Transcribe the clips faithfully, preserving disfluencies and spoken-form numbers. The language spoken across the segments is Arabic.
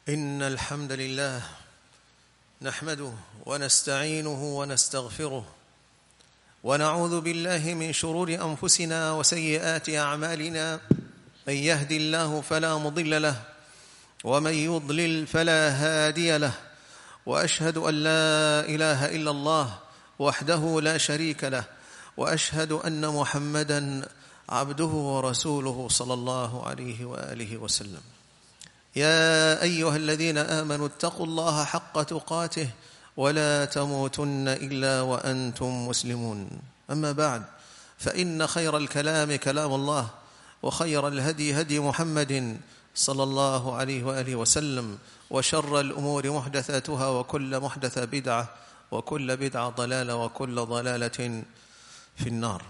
إن الحمد لله نحمده ونستعينه ونستغفره ونعوذ بالله من شرور أنفسنا وسيئات أعمالنا. من يهد الله فلا مضل له ومن يضلل فلا هادي له، وأشهد أن لا إله إلا الله وحده لا شريك له، وأشهد أن محمدًا عبده ورسوله صلى الله عليه وآله وسلم. يا أيها الذين آمنوا اتقوا الله حق تقاته ولا تموتن إلا وأنتم مسلمون. أما بعد، فإن خير الكلام كلام الله، وخير الهدي هدي محمد صلى الله عليه وآله وسلم، وشر الأمور محدثاتها، وكل محدثة بدعة، وكل بدعة ضلالة، وكل ضلالة في النار.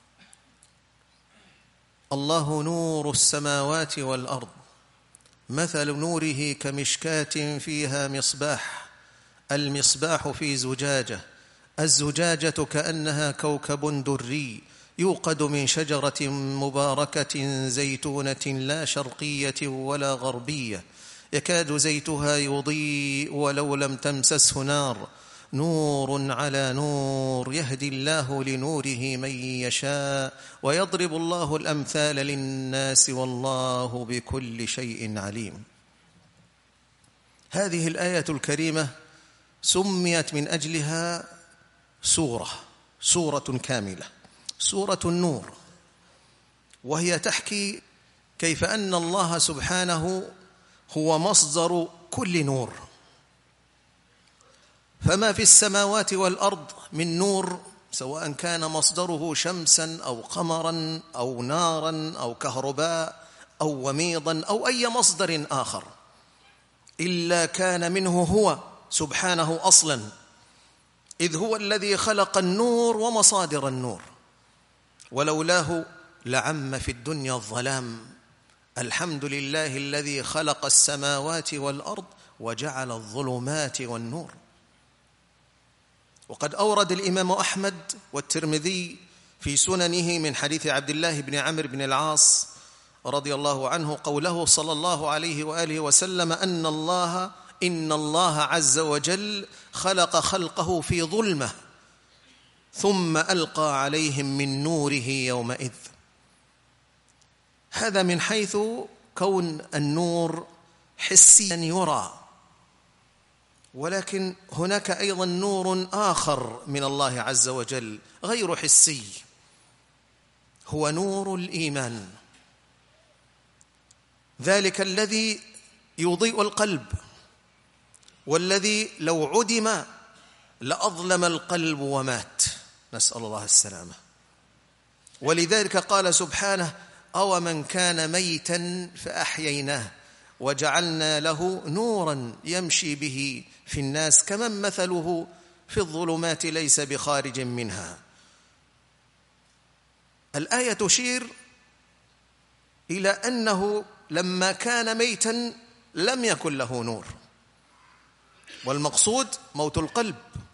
الله نور السماوات والأرض، مثل نوره كمشكاة فيها مصباح، المصباح في زجاجة، الزجاجة كأنها كوكب دري يوقد من شجرة مباركة زيتونة لا شرقية ولا غربية، يكاد زيتها يضيء ولو لم تمسسه نار، نور على نور، يهدي الله لنوره من يشاء، ويضرب الله الأمثال للناس والله بكل شيء عليم. هذه الآية الكريمة سميت من أجلها سورة سورة كاملة، سورة النور، وهي تحكي كيف أن الله سبحانه هو مصدر كل نور، فما في السماوات والأرض من نور، سواء كان مصدره شمسا أو قمرا أو نارا أو كهرباء أو وميضا أو أي مصدر آخر، إلا كان منه هو سبحانه أصلا، إذ هو الذي خلق النور ومصادر النور، ولولاه لعم في الدنيا الظلام. الحمد لله الذي خلق السماوات والأرض وجعل الظلمات والنور. وقد أورد الإمام أحمد والترمذي في سننه من حديث عبد الله بن عمرو بن العاص رضي الله عنه قوله صلى الله عليه وآله وسلم أن الله إن الله عز وجل خلق خلقه في ظلمة ثم ألقى عليهم من نوره يومئذ. هذا من حيث كون النور حسيا يرى، ولكن هناك أيضا نور آخر من الله عز وجل غير حسي، هو نور الإيمان، ذلك الذي يضيء القلب، والذي لو عدم لأظلم القلب ومات، نسأل الله السلامة. ولذلك قال سبحانه: أو من كان ميتا فأحييناه وجعلنا له نورا يمشي به في الناس كمن مثله في الظلمات ليس بخارج منها. الآية تشير إلى أنه لما كان ميتا لم يكن له نور، والمقصود موت القلب،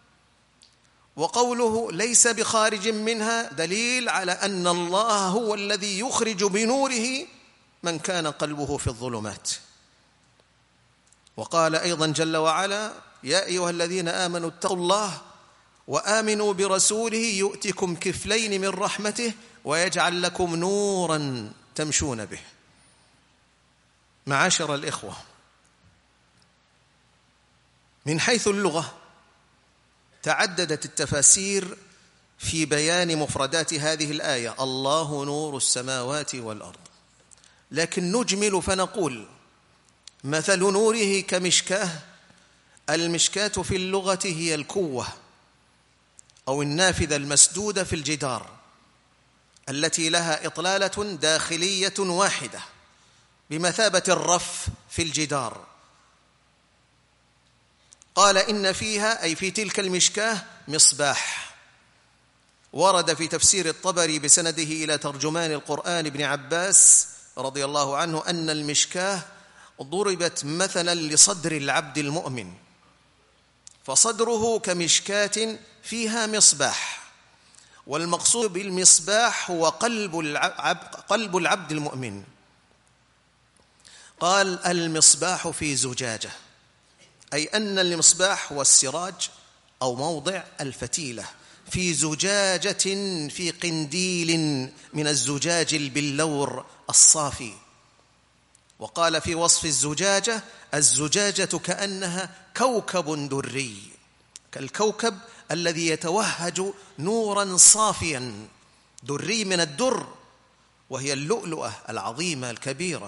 وقوله ليس بخارج منها دليل على أن الله هو الذي يخرج بنوره من كان قلبه في الظلمات. وقال أيضا جل وعلا: يا أيها الذين آمنوا اتقوا الله وآمنوا برسوله يؤتكم كفلين من رحمته ويجعل لكم نورا تمشون به. معاشر الإخوة، من حيث اللغة تعددت التفاسير في بيان مفردات هذه الآية: الله نور السماوات والأرض، لكن نجمل فنقول: مثل نوره كمشكاة. المشكاة في اللغة هي الكوة أو النافذة المسدودة في الجدار التي لها إطلالة داخلية واحدة بمثابة الرف في الجدار. قال إن فيها أي في تلك المشكاة مصباح. ورد في تفسير الطبري بسنده إلى ترجمان القرآن ابن عباس رضي الله عنه أن المشكاة ضربت مثلا لصدر العبد المؤمن، فصدره كمشكاة فيها مصباح، والمقصود بالمصباح هو قلب العبد, قلب العبد المؤمن. قال المصباح في زجاجة، أي أن المصباح هو السراج أو موضع الفتيلة في زجاجة في قنديل من الزجاج البلور الصافي. وقال في وصف الزجاجة: الزجاجة كأنها كوكب دري، كالكوكب الذي يتوهج نوراً صافياً، دري من الدر، وهي اللؤلؤة العظيمة الكبيرة.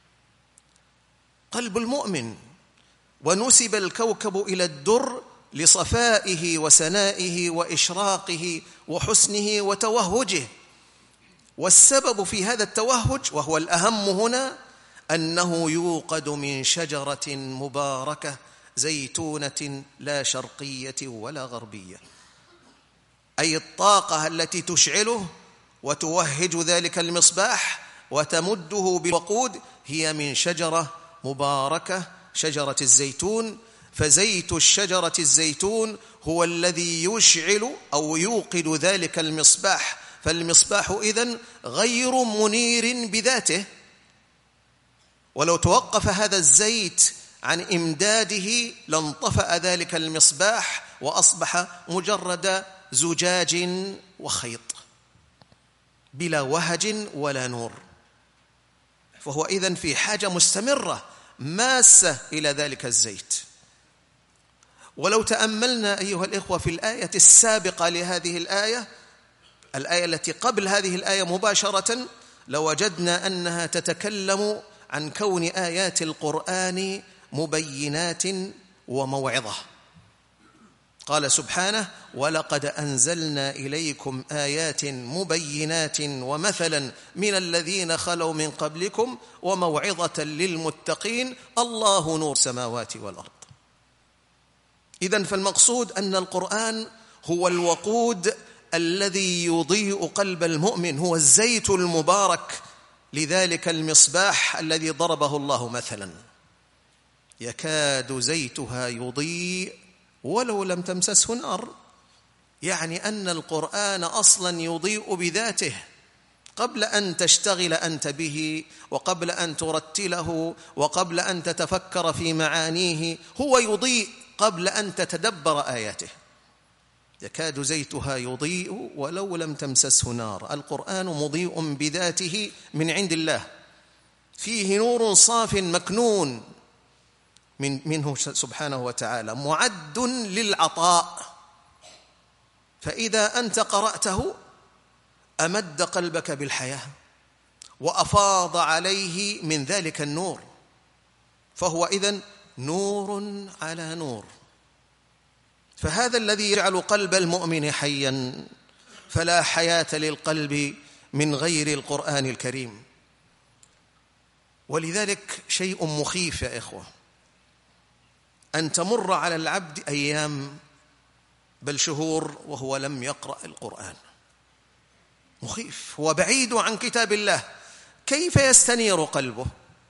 قلب المؤمن، ونسب الكوكب إلى الدر لصفائه وسنائه وإشراقه وحسنه وتوهجه. والسبب في هذا التوهج، وهو الأهم هنا، أنه يوقد من شجرة مباركة زيتونة لا شرقية ولا غربية، أي الطاقة التي تشعله وتوهج ذلك المصباح وتمده بالوقود هي من شجرة مباركة، شجرة الزيتون. فزيت الشجرة الزيتون هو الذي يشعل أو يوقد ذلك المصباح. فالمصباح إذن غير منير بذاته، ولو توقف هذا الزيت عن إمداده لانطفأ ذلك المصباح وأصبح مجرد زجاج وخيط بلا وهج ولا نور. فهو إذن في حاجة مستمرة ماسة إلى ذلك الزيت. ولو تأملنا أيها الإخوة في الآية السابقة لهذه الآية، الآية التي قبل هذه الآية مباشرة، لوجدنا أنها تتكلم عن كون آيات القرآن مبينات وموعظة. قال سبحانه: ولقد أنزلنا إليكم آيات مبينات ومثلا من الذين خلوا من قبلكم وموعظة للمتقين الله نور السماوات والأرض. إذن فالمقصود أن القرآن هو الوقود الذي يضيء قلب المؤمن، هو الزيت المبارك لذلك المصباح الذي ضربه الله مثلا: يكاد زيتها يضيء ولو لم تمسسه نار. يعني أن القرآن أصلا يضيء بذاته قبل أن تشتغل أنت به، وقبل أن ترتله، وقبل أن تتفكر في معانيه. هو يضيء قبل أن تتدبر آياته. يكاد زيتها يضيء ولو لم تمسسه نار. القرآن مضيء بذاته من عند الله، فيه نور صاف مكنون من منه سبحانه وتعالى، معد للعطاء. فإذا أنت قرأته أمد قلبك بالحياة وأفاض عليه من ذلك النور، فهو إذن نور على نور. فهذا الذي يجعل قلب المؤمن حيا، فلا حياة للقلب من غير القرآن الكريم. ولذلك شيء مخيف يا إخوة أن تمر على العبد أيام بل شهور وهو لم يقرأ القرآن. مخيف، هو بعيد عن كتاب الله، كيف يستنير قلبه؟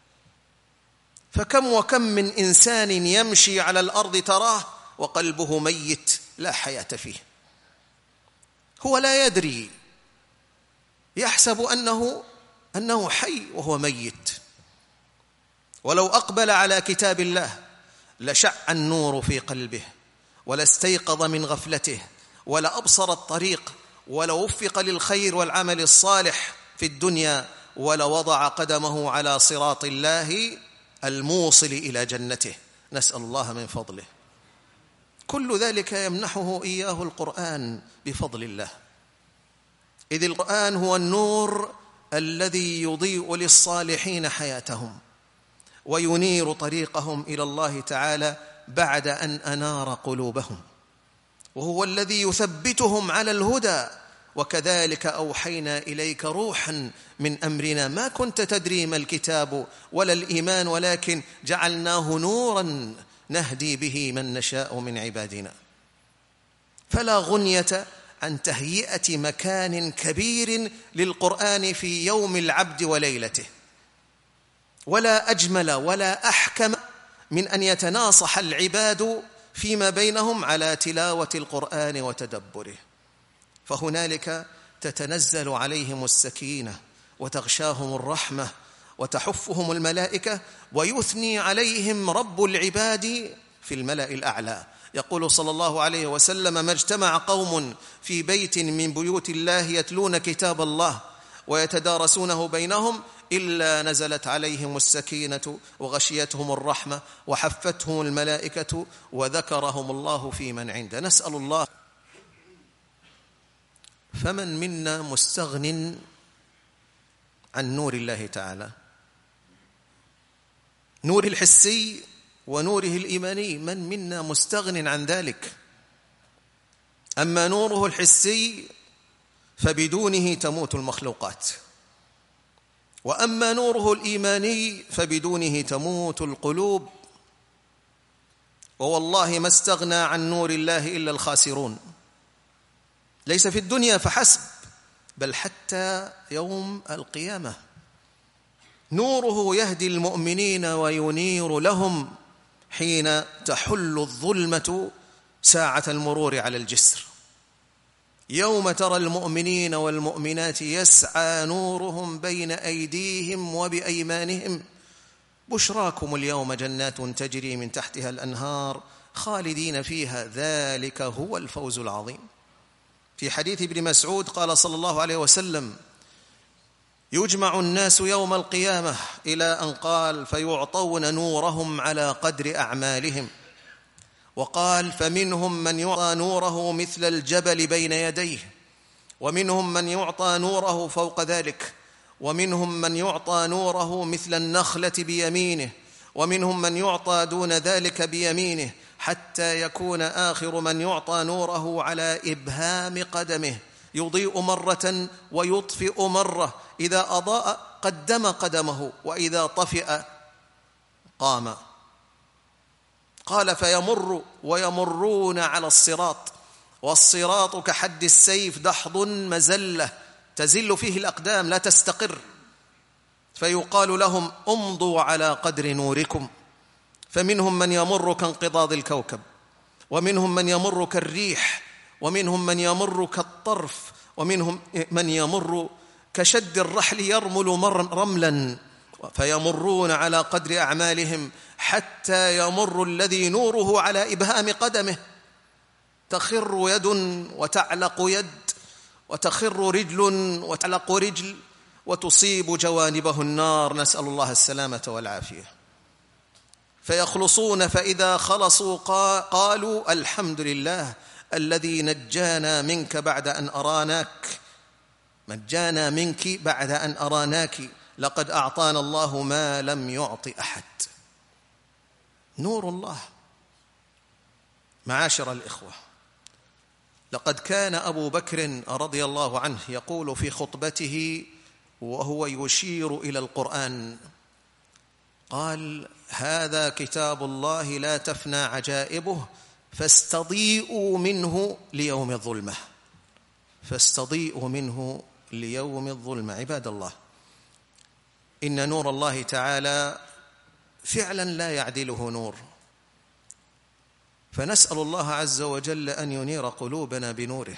فكم وكم من إنسان يمشي على الأرض تراه وقلبه ميت لا حياة فيه، هو لا يدري، يحسب أنه أنه حي وهو ميت. ولو أقبل على كتاب الله لشع النور في قلبه، ولا استيقظ من غفلته، ولا أبصر الطريق، ولا وفق للخير والعمل الصالح في الدنيا، ولا وضع قدمه على صراط الله الموصل إلى جنته. نسأل الله من فضله. كل ذلك يمنحه إياه القرآن بفضل الله، إذ القرآن هو النور الذي يضيء للصالحين حياتهم وينير طريقهم إلى الله تعالى بعد أن أنار قلوبهم، وهو الذي يثبتهم على الهدى. وكذلك أوحينا إليك روحا من أمرنا ما كنت تدري ما الكتاب ولا الإيمان ولكن جعلناه نورا نهدي به من نشاء من عبادنا. فلا غنية عن تهيئة مكان كبير للقرآن في يوم العبد وليلته، ولا أجمل ولا أحكم من أن يتناصح العباد فيما بينهم على تلاوة القرآن وتدبره. فهنالك تتنزل عليهم السكينة وتغشاهم الرحمة وتحفهم الملائكة ويثني عليهم رب العباد في الملأ الأعلى. يقول صلى الله عليه وسلم: ما اجتمع قوم في بيت من بيوت الله يتلون كتاب الله ويتدارسونه بينهم إلا نزلت عليهم السكينة وغشيتهم الرحمة وحفتهم الملائكة وذكرهم الله في من عنده. نسأل الله. فمن منا مستغن عن نور الله تعالى، نوره الحسي ونوره الإيماني؟ من منا مستغن عن ذلك؟ أما نوره الحسي فبدونه تموت المخلوقات، وأما نوره الإيماني فبدونه تموت القلوب. ووالله ما استغنى عن نور الله إلا الخاسرون، ليس في الدنيا فحسب بل حتى يوم القيامة. نوره يهدي المؤمنين وينير لهم حين تحل الظلمة ساعة المرور على الجسر. يوم ترى المؤمنين والمؤمنات يسعى نورهم بين أيديهم وبأيمانهم: بشراكم اليوم جنات تجري من تحتها الأنهار خالدين فيها ذلك هو الفوز العظيم. في حديث ابن مسعود قال صلى الله عليه وسلم: يجمع الناس يوم القيامة إلى أن قال: فيعطون نورهم على قدر أعمالهم. وقال: فمنهم من يعطى نوره مثل الجبل بين يديه، ومنهم من يعطى نوره فوق ذلك، ومنهم من يعطى نوره مثل النخلة بيمينه، ومنهم من يعطى دون ذلك بيمينه، حتى يكون آخر من يعطى نوره على إبهام قدمه، يضيء مرة ويطفئ مرة، إذا أضاء قدم قدمه وإذا طفئ قام. قال: فيمر ويمرون على الصراط، والصراط كحد السيف دحض مزلة تزل فيه الأقدام لا تستقر، فيقال لهم: امضوا على قدر نوركم. فمنهم من يمر كانقضاض الكوكب، ومنهم من يمر كالريح، ومنهم من يمر كالطرف، ومنهم من يمر كشد الرحل يرمل رملا، فيمرون على قدر أعمالهم حتى يمر الذي نوره على إبهام قدمه، تخر يد وتعلق يد، وتخر رجل وتعلق رجل، وتصيب جوانبه النار، نسأل الله السلامة والعافية. فيخلصون، فإذا خلصوا قالوا: الحمد لله الذي نجانا منك بعد أن أراناك، نجانا منك بعد أن أراناك، لقد أعطانا الله ما لم يعط أحد. نور الله. معاشر الإخوة، لقد كان أبو بكر رضي الله عنه يقول في خطبته وهو يشير إلى القرآن، قال: هذا كتاب الله لا تفنى عجائبه فاستضيئوا منه ليوم الظلمة، فاستضيئوا منه ليوم الظلمة. عباد الله، إن نور الله تعالى فعلا لا يعدله نور، فنسأل الله عز وجل أن ينير قلوبنا بنوره.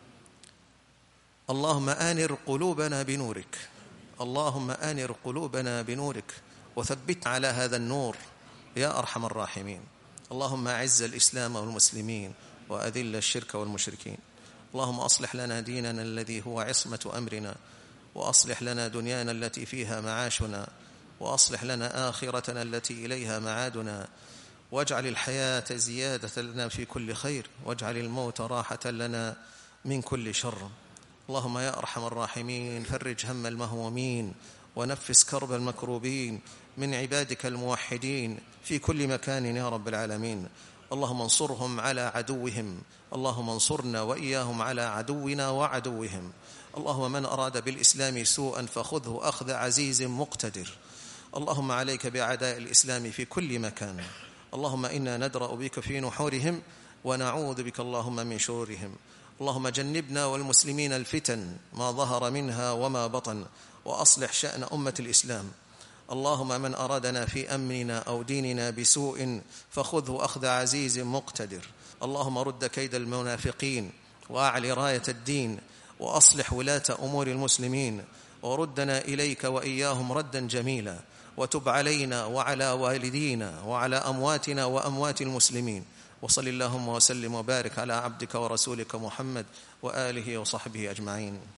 اللهم آنر قلوبنا بنورك، اللهم آنر قلوبنا بنورك وثبتنا على هذا النور يا أرحم الراحمين. اللهم أعز الإسلام والمسلمين وأذل الشرك والمشركين. اللهم أصلح لنا ديننا الذي هو عصمة أمرنا، وأصلح لنا دنيانا التي فيها معاشنا، وأصلح لنا آخرتنا التي إليها معادنا، واجعل الحياة زيادة لنا في كل خير، واجعل الموت راحة لنا من كل شر. اللهم يا أرحم الراحمين فرج هم المهمومين ونفس كرب المكروبين من عبادك الموحدين في كل مكان يا رب العالمين. اللهم انصرهم على عدوهم، اللهم انصرنا وإياهم على عدونا وعدوهم. اللهم من أراد بالإسلام سوءا فخذه أخذ عزيز مقتدر. اللهم عليك بأعداء الإسلام في كل مكان. اللهم إنا ندرأ بك في نحورهم ونعوذ بك اللهم من شرورهم. اللهم جنبنا والمسلمين الفتن ما ظهر منها وما بطن، وأصلح شأن أمة الإسلام. اللهم من أرادنا في أمننا أو ديننا بسوء فخذه أخذ عزيز مقتدر. اللهم رد كيد المنافقين وأعل راية الدين، وأصلح ولاة أمور المسلمين. وردنا إليك وإياهم ردا جميلا، وتب علينا وعلى والدينا وعلى أمواتنا وأموات المسلمين. وصل اللهم وسلم وبارك على عبدك ورسولك محمد وآله وصحبه أجمعين.